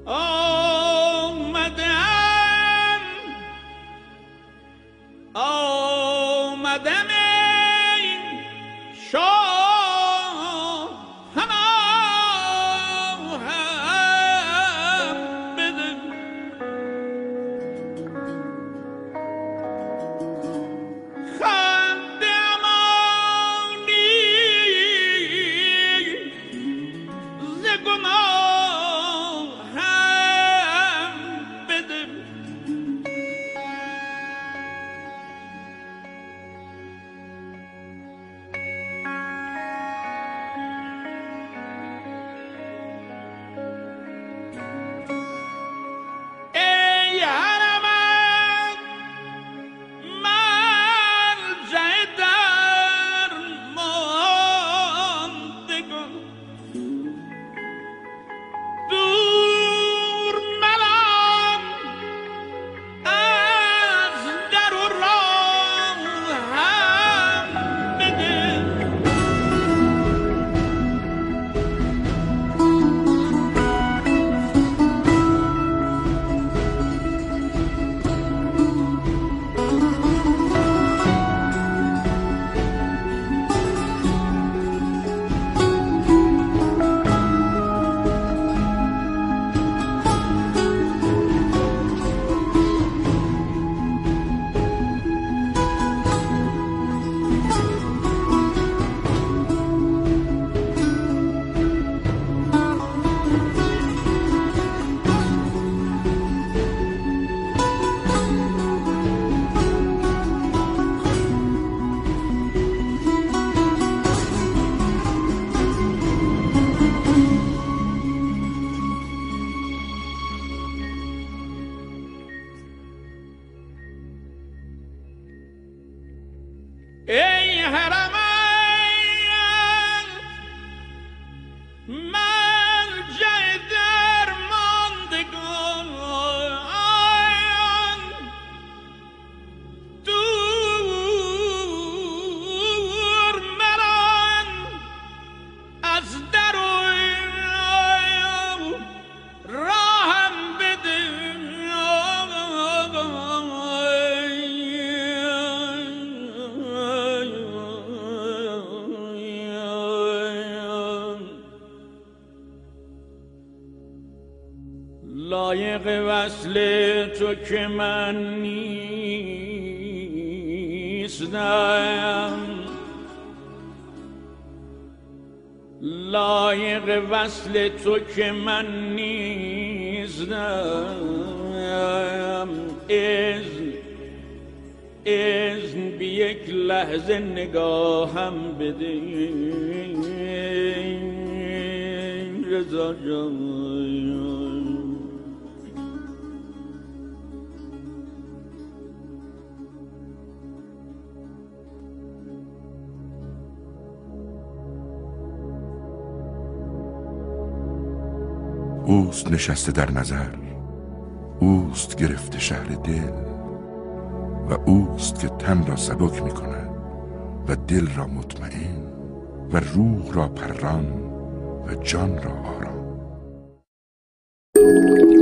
آمدم ای شاه هم بده خنده امانی ز گناه هم بده ای حرمت مرجع درماندگان دور ملام از در و راه هم بده ای حرمت مرجع درماندگان دور مران از در و راهم بده لایق وصل تو که من نیستم لایق وصل تو که من نیستم اذن بی یک لحظه نگاهم بده رضا جان اوست نشسته در نظر اوست گرفته شهر دل و اوست که تن را سبک می کند و دل را مطمئن و روح را پران و جان را آرام.